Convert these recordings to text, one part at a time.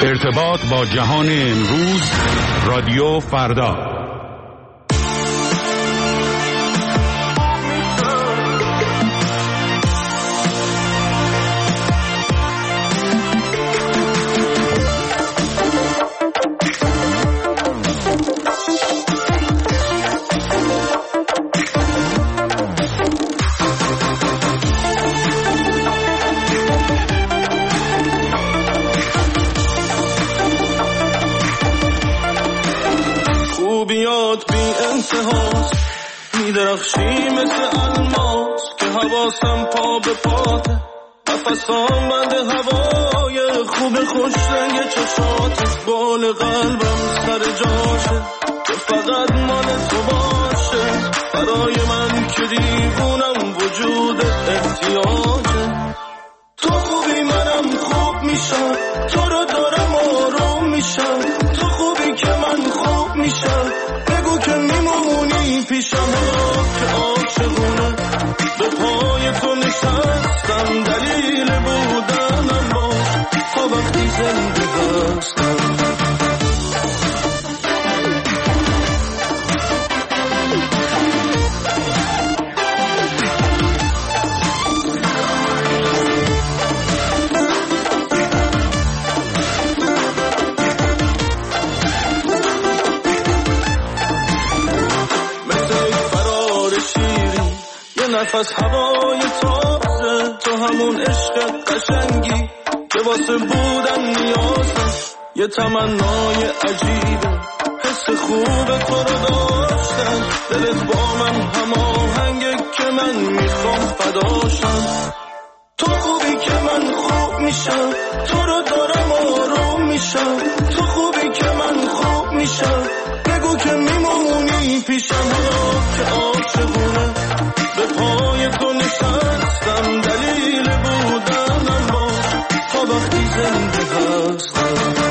ارتباط با جهان امروز، رادیو فردا. میدرخشی مثل الماس که حواسم پا به پاته، نفسام بند هوای خوب خوش رنگ چشات، بال قلبم سر جاشه که فقط مال تو باشه، برای من که دیوونم وجود احتیاجه. تو خوبی منم خوب میشم، تو رو دارم آروم میشم، تو خوبی که من خوب میشم، بگو که میمونی پیشم که عاشقونه به پای تو نشستم، دلیل بودنم باش تا وقتی زنده هستم. نفس هوای تازه، تو همون عشق قشنگی که واسه بودن نیازه، یه تمنای عجیبه حس خوب تو رو داشتن، دلت با من هماهنگه که من میخوام فداشم. تو خوبی که من خوب میشم، تو رو دارم آروم میشم، تو خوبی که من خوب میشم، بگو که میمونی پیشم که عاشقونه به پای تو نشستم، دلیل بودنم باش تا وقتی زنده هستم.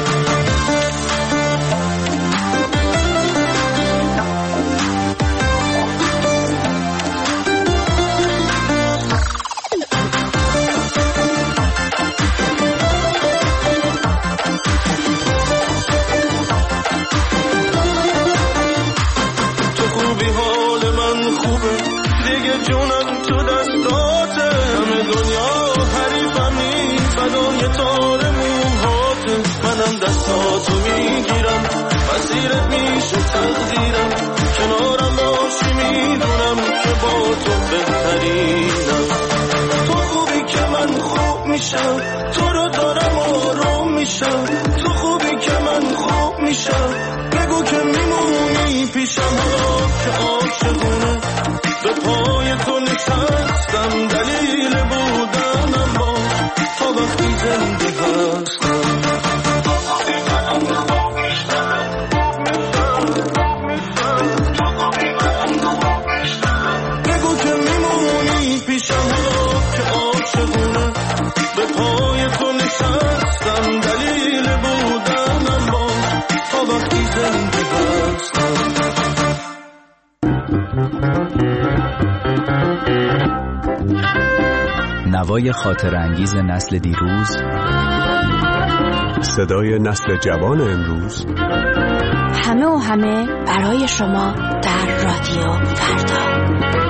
تو خوبی حال من خوبه، دیگه جونم تو دستاته، همه دنیا حریفمی فدای تار موهاته، منم دستاتو میگیرم مسیرت میشه تقدیرم، کنارم باشی میدونم که با تو بهترینم. تو خوبی که من خوب میشم، تو رو دارم آروم میشم، تو خوبی که من خوب میشم، بگو که میمونی پیشم که عاشقونه به پای تو نشستم، دلیل بودنم باش تا وقتی زنده هستم. بگو که میمونی پیشم که عاشقونه به پای تو نشستم، دلیل بودنم باش تا وقتی زنده هستم. نوای خاطر انگیز نسل دیروز، صدای نسل جوان امروز، همه و همه برای شما در رادیو فردا.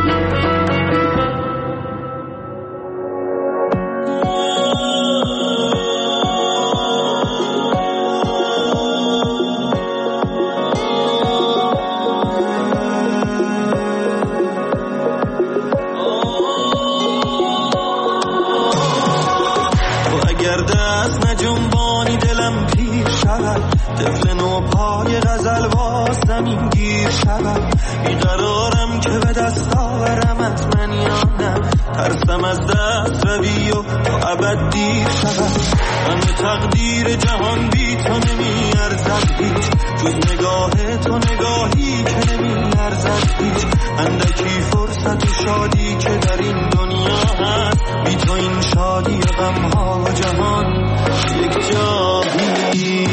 طفل نو پای غزل واسمین گیر شود، بیقرارم که به دست آورمت من یا نه، ترسم از دست روی و تا ابد دیر شود، همه تقدیر جهان بی تو نمی ارزد هیچ، جز نگاه تو نگاهی که نمی ارزد هیچ، اندکی فرصت و شادی که در این دنیا هست، بی تو این شادی و غمها و جهان یک جایی.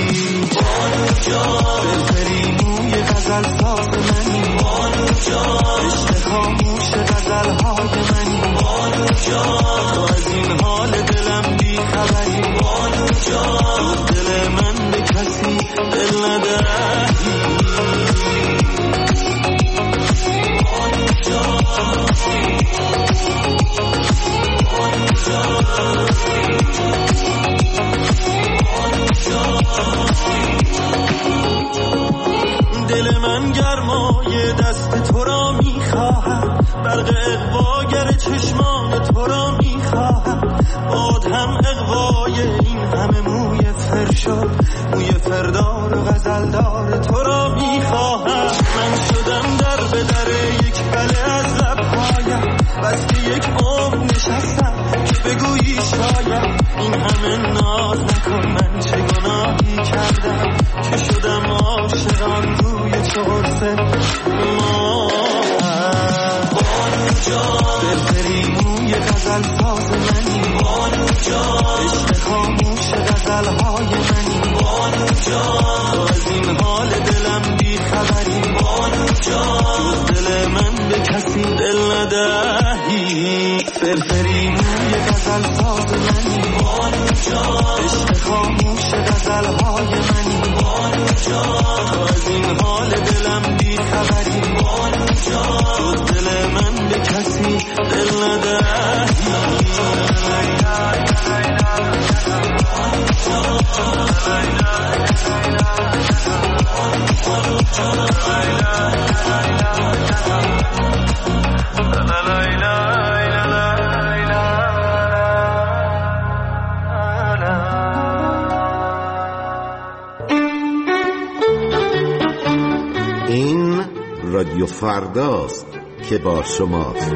بهتری موی غزل ساز منی، عشق خاموش غزل های منی، تو از این حال دلم بی خبری، دل من شد موی فردار و غزلدار تو را میخواهم. من شدم در به در یک بله از لبهایم، بس که یک عمر نشستم که بگویی شاید این همه ناز نکن، من چه گناهی کردم که شدم عاشقان روی چرس ما. بانو جان دلبری موی غزل ساز منی، بانو جان عشق خاموش غزلهای منی، بانو جان از این حال دلم بی خبری، بانو جان جز دل من به کسی دل ندهی. فرفری موی غزل ساز منی، بانو جان عشق خاموش غزلهای منی، بانو جان از این حال دلم بی خبری، بانو جان جز دل من به کسی دل ندهی. این رادیو فرداست که با شماست.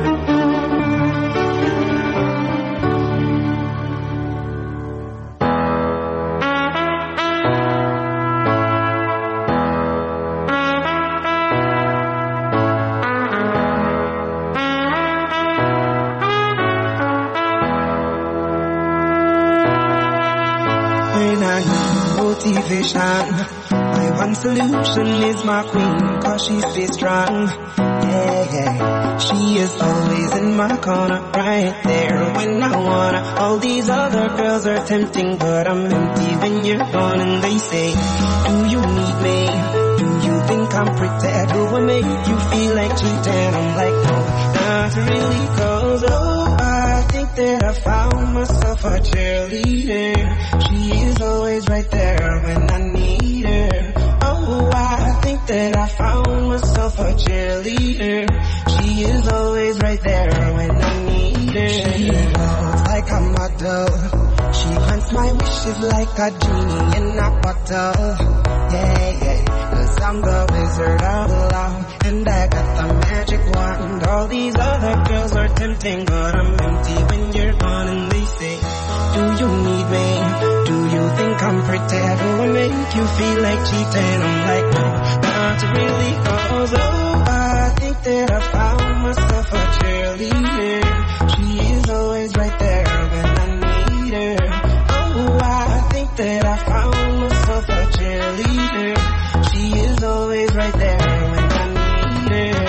My one solution is my queen, cause she stays strong. Yeah, yeah. She is always in my corner, right there when I wanna. All these other girls are tempting, but I'm empty when you're gone. And they say, do you need me? Do you think I'm pretty? Do I make you feel like cheating? I'm like, no, not really, cause oh, I think that I found myself a cheerleader. She is always right there when I need her. Oh, I think that I found myself a cheerleader. She is always right there when I need her. She looks like a model. She grants my wishes like a genie in a bottle. Yeah, yeah, 'cause I'm the wizard of love, and I got the magic wand. All these other girls are tempting, but I'm empty when you're gone. And they say, do you need me? Do you think I'm pretty? Do I make you feel like cheating? I'm like, no, not really, cause oh, I think that I found myself a cheerleader. She is always right there when I need her. Oh, I think that I found myself a cheerleader. She is always right there when I need her.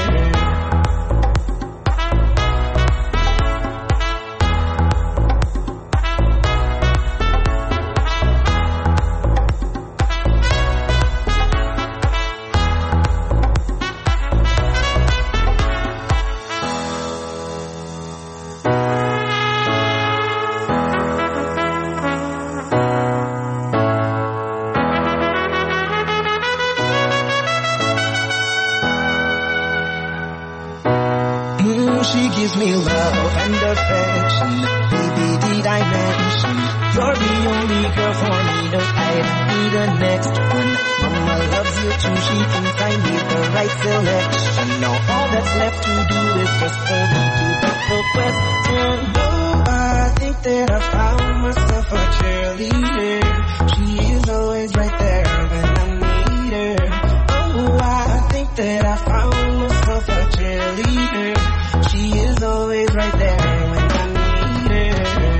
She gives me love and affection. Baby, did I mention you're the only girl for me? No, I don't need the next one. Mama loves you too. She thinks I made the right selection. Now all that's left to do is just for me to get the question. Oh, I think that I found myself a cheerleader. She is always right there when I need her. Oh, I think that I found myself a cheerleader. She is always right there when I need her.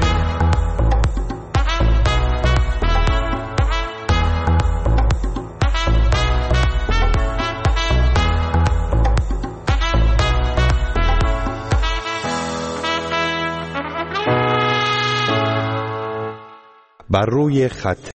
بر روی خط